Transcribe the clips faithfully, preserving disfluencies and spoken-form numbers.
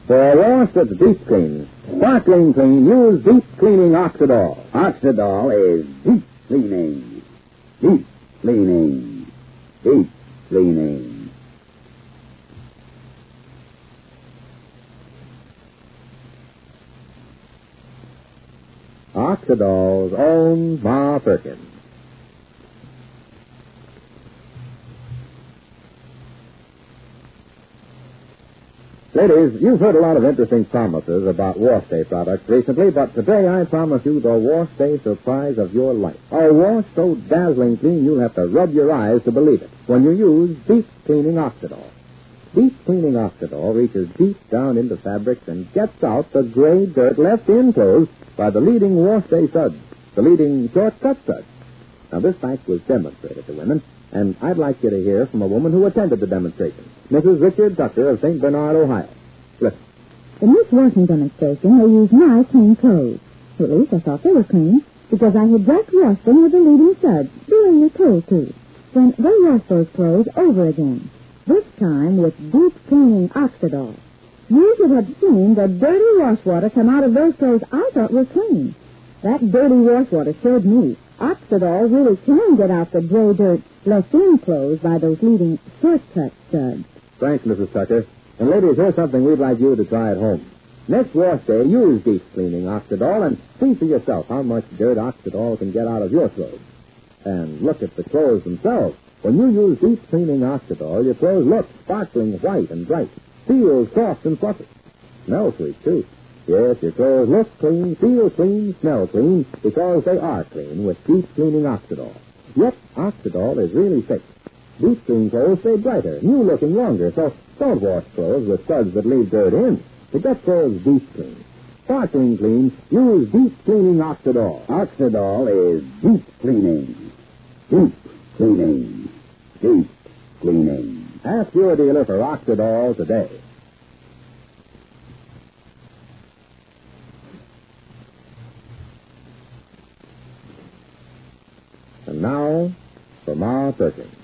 For a wash that's deep clean, sparkling clean, use deep cleaning Oxidol. Oxidol is deep cleaning. Deep cleaning. Deep cleaning. Oxidol's own Ma Perkins. Ladies, you've heard a lot of interesting promises about Wash Day products recently, but today I promise you the Wash Day surprise of your life. A wash so dazzling clean you'll have to rub your eyes to believe it when you use Deep Cleaning Oxidol. Deep Cleaning Oxidol reaches deep down into fabrics and gets out the gray dirt left in clothes by the leading Wash Day suds, the leading shortcut suds. Now, this fact was demonstrated to women, and I'd like you to hear from a woman who attended the demonstration, Missus Richard Tucker of Saint Bernard, Ohio. Listen. In this washing demonstration, they used my clean clothes. At least I thought they were clean, because I had just washed them with the leading suds, during the tool too. Then they washed those clothes over again, this time with Deep Cleaning Oxidol. You should have seen the dirty wash water come out of those clothes I thought were clean. That dirty wash water showed me Oxidol really can get out the gray dirt left in clothes by those leading shortcut suds. Thanks, Missus Tucker. And ladies, here's something we'd like you to try at home. Next wash day, use Deep Cleaning Oxidol and see for yourself how much dirt Oxidol can get out of your clothes. And look at the clothes themselves. When you use Deep Cleaning Oxidol, your clothes look sparkling white and bright, feel soft and fluffy. Smell sweet, too. Yes, your clothes look clean, feel clean, smell clean, because they are clean with Deep Cleaning Oxidol. Yet, Oxidol is really safe. Deep clean clothes stay brighter, new-looking longer, so don't wash clothes with suds that leave dirt in. To get clothes deep clean, sparkling clean, use Deep Cleaning Oxidol. Oxidol is deep cleaning. Deep cleaning. Deep cleaning. Ask your dealer for Oxidol today. And now, for Ma Perkins.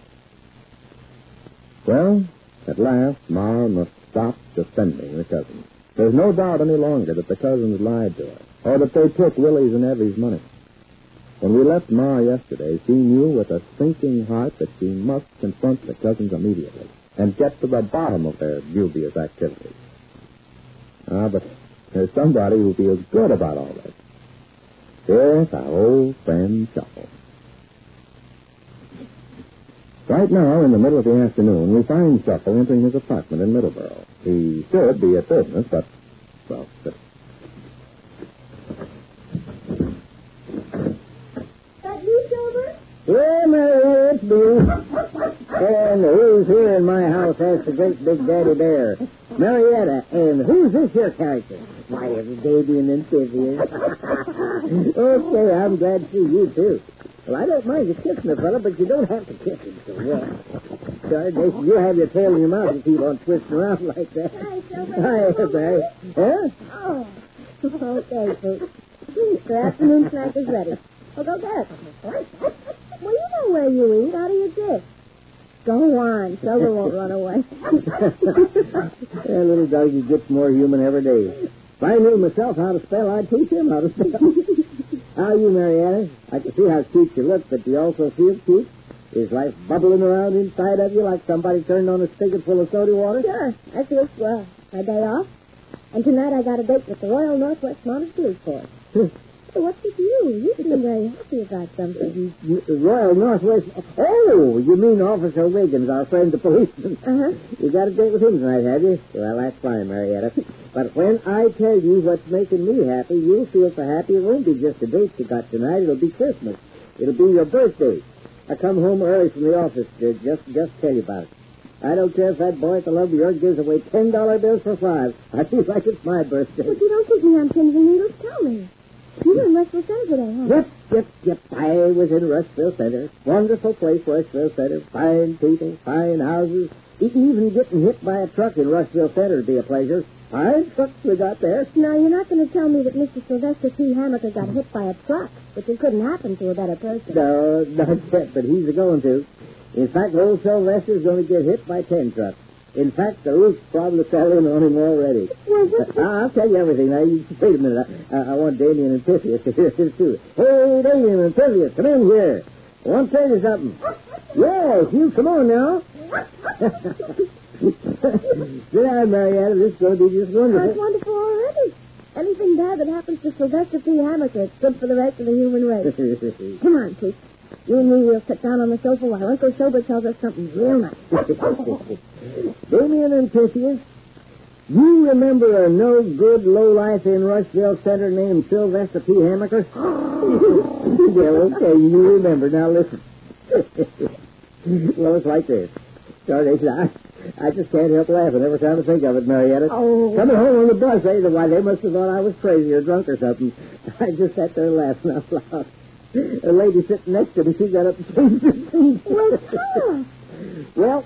Well, at last, Ma must stop defending the cousins. There's no doubt any longer that the cousins lied to her, or that they took Willie's and Evie's money. When we left Ma yesterday, she knew with a sinking heart that she must confront the cousins immediately and get to the bottom of their dubious activities. Ah, but there's somebody who feels good about all this. Yes, our old friend Shuffle. Right now, in the middle of the afternoon, we find Shuffle entering his apartment in Middleborough. He should be at business, but, well, but... That you, Silver? Yeah, Mary, it's me. And who's here in my house as the great big daddy bear? Marietta. And who's this here character? Why, every baby and then Cynthia. Okay, I'm glad to see you, too. Well, I don't mind you kissing a fella, but you don't have to kiss him so well. Sorry, Jason, you have your tail in your mouth and keep on twisting around like that. Hi, Silver. Hi, Barry. Huh? Oh. Okay, folks. The afternoon snack is ready. Oh, go get it. Well, you know where you eat. How do you dish? Go on. Silver won't run away. That little doggy gets more human every day. If I knew myself how to spell, I'd teach him how to spell. How are you, Marietta? I can see how cute you look, but do you also feel cute? Is life bubbling around inside of you like somebody turned on a spigot full of soda water? Sure. I feel swell. My day off. And tonight I got a date with the Royal Northwest Mounted Police Force. Hey, what's with you? You seem very happy about something. The Royal Northwest... Oh, you mean Officer Wiggins, our friend the policeman. Uh-huh. You got a date with him tonight, have you? Well, that's fine, Marietta. But when I tell you what's making me happy, you'll feel so happy it won't be just a date you got tonight. It'll be Christmas. It'll be your birthday. I come home early from the office to just, just tell you about it. I don't care if that boy at the love of yours gives away ten dollar bills for five. I feel like it's my birthday. But you don't keep me on pins and needles. Tell me. You were in Rushville Center today, huh? Yep, yep, yep. I was in Rushville Center. Wonderful place, Rushville Center. Fine people, fine houses. Even getting hit by a truck in Rushville Center would be a pleasure. Fine trucks we got there. Now, you're not going to tell me that Mister Sylvester T. Hammaker got hit by a truck, which it couldn't happen to a better person. No, not yet, but he's a going to. In fact, old Sylvester's going to get hit by ten trucks. In fact, the roof's probably fell in on him already. Was it? Uh, I'll tell you everything. Now, you wait a minute. I, I want Damien and Pythias to hear this, too. Hey, Damien and Pythias, come in here. I want to tell you something. Yes, you come on now. Sit down, Marietta. This is going to be just wonderful. That's wonderful already. Anything bad that happens to Sylvester P. Hamilton, it's good for the rest of the human race. Come on, Pete. You and me will sit down on the sofa while Uncle Sober tells us something real nice. Damien and Pythias, you remember a no-good lowlife in Rushville Center named Sylvester P. Hammaker? Well, okay, you remember. Now, listen. Well, it's like this. Sorry, I, I just can't help laughing every time I think of it, Marietta. Oh. Coming home on the bus, eh? Why, they must have thought I was crazy or drunk or something. I just sat there laughing out loud. A lady sitting next to me, she got up and changed her seat. Well, sure. Well,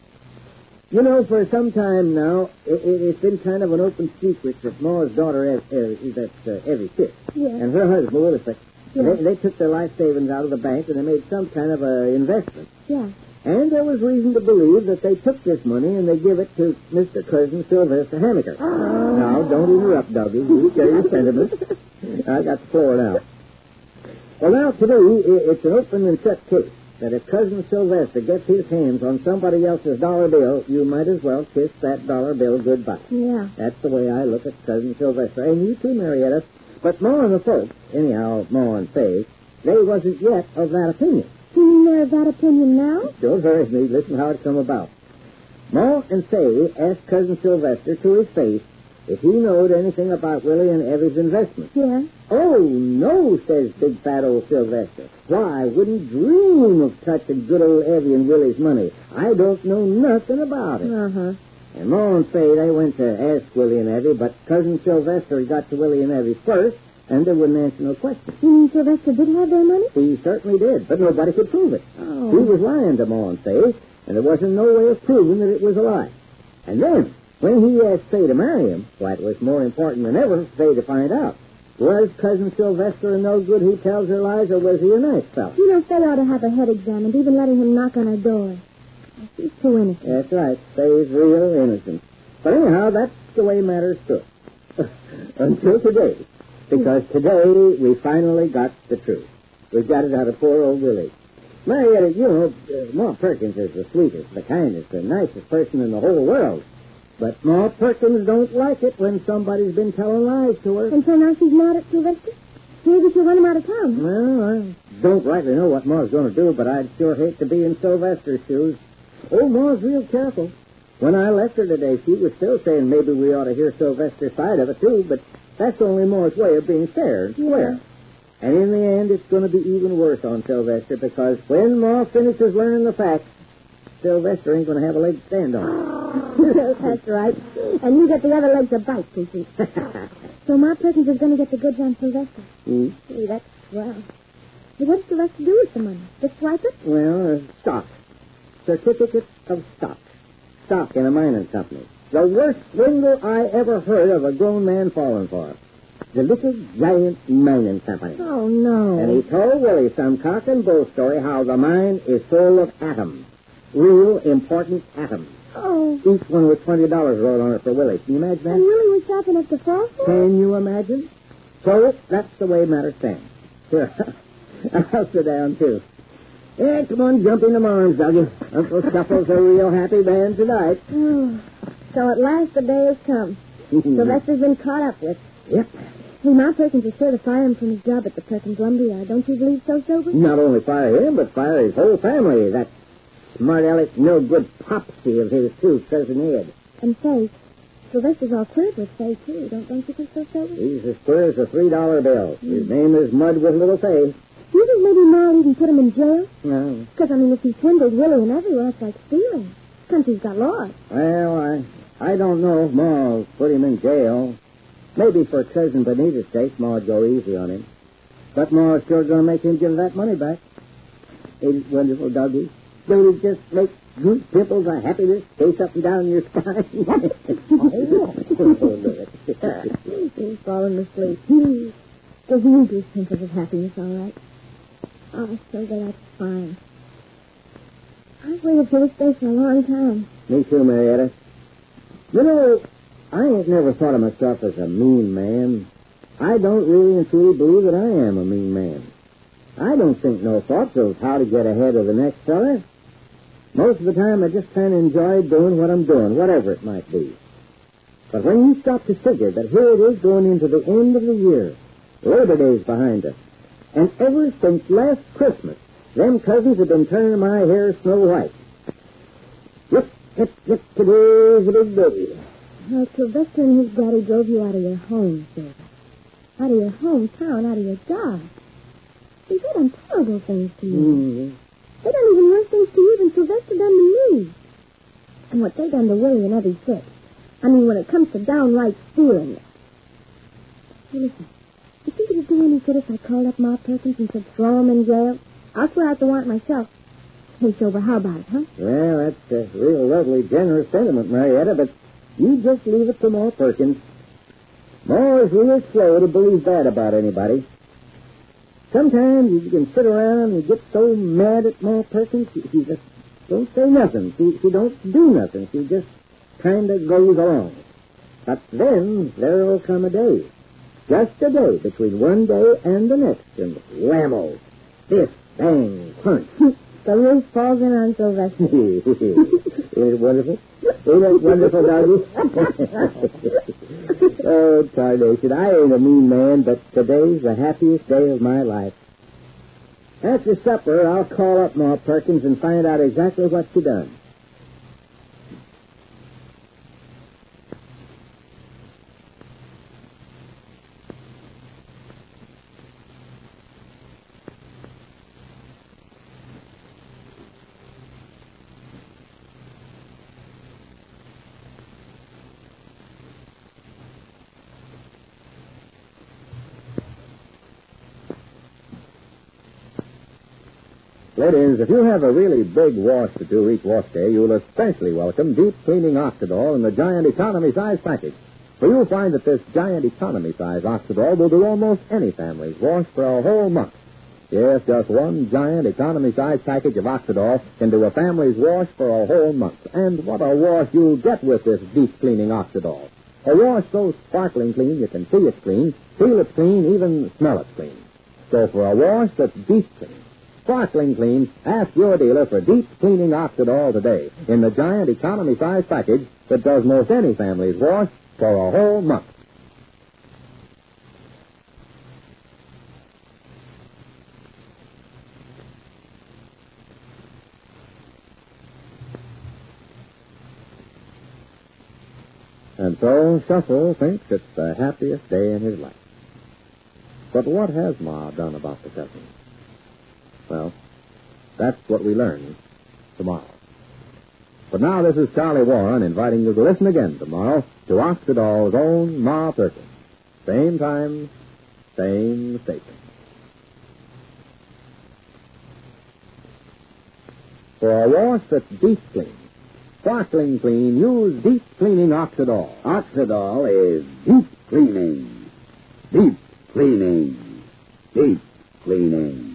you know, for some time now, it, it, it's been kind of an open secret that Ma's daughter, Ev, Ev, that's uh, Evie Fisk, Yeah. and her husband, Willis Fisk, Yeah. they, they took their life savings out of the bank and they made some kind of a investment. Yeah. And there was reason to believe that they took this money and they give it to Mister Cousin Sylvester Hammaker. Oh. Now, don't interrupt, Doggy. You share your sentiments. I got the floor now. Well, now, today, it's an open and shut case that if Cousin Sylvester gets his hands on somebody else's dollar bill, you might as well kiss that dollar bill goodbye. Yeah. That's the way I look at Cousin Sylvester. And you too, Marietta. But Ma and the folks, anyhow, Ma and Faye, they wasn't yet of that opinion. You mean they're of that opinion now? Don't hurry me. Listen how it come about. Ma and Faye asked Cousin Sylvester to his face if he knowed anything about Willie and Evie's investment. Yeah. Oh, no, says big fat old Sylvester. Why, I wouldn't dream of touching good old Evie and Willie's money. I don't know nothing about it. Uh-huh. And Ma and Faye, they went to ask Willie and Evie, but Cousin Sylvester got to Willie and Evie first, and they wouldn't answer no questions. You mean Sylvester did have their money? He certainly did, but nobody could prove it. Oh. He was lying to Ma and Faye, and there wasn't no way of proving that it was a lie. And then, when he asked Faye to marry him, why, it was more important than ever for Faye to find out. Was Cousin Sylvester a no good who tells her lies, or was he a nice fellow? You know, Faye ought to have her head examined, even letting him knock on her door. She's too innocent. That's right. Faye's real innocent. But anyhow, that's the way matters stood. Until today. Because today we finally got the truth. We got it out of poor old Willie. Marietta, you know, uh, Ma Perkins is the sweetest, the kindest, the nicest person in the whole world. But Ma Perkins don't like it when somebody's been telling lies to her. And so now she's mad at Sylvester? Maybe she'll run him out of town. Well, I don't rightly know what Ma's going to do, but I'd sure hate to be in Sylvester's shoes. Oh, Ma's real careful. When I left her today, she was still saying maybe we ought to hear Sylvester's side of it, too, but that's only Ma's way of being fair and square. Yeah. And in the end, it's going to be even worse on Sylvester, because when Ma finishes learning the facts, Sylvester ain't going to have a leg to stand on. That's right. And you get the other leg to bite, Pinky. So Ma Perkins is going to get the goods on Sylvester. Hmm? Gee, that's swell. Hey, what does Sylvester do with the money? Just swipe it? Well, uh, stock. Certificate of stock. Stock in a mining company. The worst swindle I ever heard of a grown man falling for. The Little Giant Mining Company. Oh, no. And he told Willie some cock and bull story how the mine is full of atoms. Real important atoms. Oh. Each one with twenty dollars rolled on it for Willie. Can you imagine that? And Willie was sharp enough to fall for it? Can you imagine? So that's the way matters stand. Here, I'll sit down, too. Yeah, come on, jump in the arms, Dougie. Uncle Shuffle's a real happy man tonight. Oh. So at last the day has come. Sylvester's been caught up with. Yep. Hey, Ma Perkins is sure to fire him from his job at the Perkins Lumberyard. Don't you believe so, Sober? Not only fire him, but fire his whole family. That smart aleck, no good popsy of his, too, Cousin Ed. And Faye. Sylvester's all queer with Faye, too. Don't, don't you think so, Sober? He's as square as a three-dollar bill. His name is Mud with Little Faye. Do you think maybe Ma will even put him in jail? No. Because, I mean, if he swindled Willie and everyone, that's like stealing. Country's got laws. Well, I I don't know if Ma'll put him in jail. Maybe for Cousin Benita's sake, Ma'd go easy on him. But Ma''s sure going to make him give that money back. Ain't it wonderful, Dougie? Don't it just make goose pimples of happiness chase up and down your spine? He's falling asleep. Gives me goose pimples of happiness, all right. Oh, so that's fine. I've waited for this day for a long time. Me too, Marietta. You know, I ain't never thought of myself as a mean man. I don't really and truly believe that I am a mean man. I don't think no thoughts of how to get ahead of the next fella. Most of the time, I just kind of enjoy doing what I'm doing, whatever it might be. But when you stop to figure that here it is going into the end of the year, Labor Day's behind us, and ever since last Christmas, them cousins have been turning my hair snow white. Yep, yep, yep, today's a big day. Well, Sylvester and his daddy drove you out of your home, Silver. Out of your hometown, out of your job. They've done terrible things to you. Mm-hmm. They done even worse things to you than Sylvester done to me. And what they done to Willie and Eddie Fitz. I mean, when it comes to downright stealing. Hey, listen. You think it'd do any good if I called up Ma Perkins and said throw him in jail? I'll swear out the warrant myself. Hey, Silver, how about it, huh? Well, that's a real lovely, generous sentiment, Marietta, but you just leave it to Ma Perkins. Ma is real slow to believe bad about anybody. Sometimes you can sit around and get so mad at Ma Perkins, she, she just don't say nothing. She, she don't do nothing. She just kind of goes along. But then there'll come a day, just a day between one day and the next, and whammo, this, bang, punch. The roof falls in on Sylvester. Isn't it wonderful? Ain't it wonderful, Doggy? Oh, tarnation, I ain't a mean man, but today's the happiest day of my life. After supper, I'll call up Ma Perkins and find out exactly what she done. Ladies, if you have a really big wash to do each wash day, you'll especially welcome deep cleaning Oxidol in the giant economy size package. For you'll find that this giant economy size Oxidol will do almost any family's wash for a whole month. Yes, just one giant economy size package of Oxidol can do a family's wash for a whole month. And what a wash you'll get with this deep cleaning Oxidol. A wash so sparkling clean you can see it's clean, feel it's clean, even smell it's clean. So for a wash that's deep clean, sparkling clean, ask your dealer for deep cleaning Oxidol today in the giant economy size package that does most any family's wash for a whole month. And so Shuffle thinks it's the happiest day in his life. But what has Ma done about the cousins? Well, that's what we learn tomorrow. But now this is Charlie Warren inviting you to listen again tomorrow to Oxidol's own Ma Perkins. Same time, same station. For a wash that's deep clean, sparkling clean, use deep cleaning Oxidol. Oxidol is deep cleaning. Deep cleaning. Deep cleaning.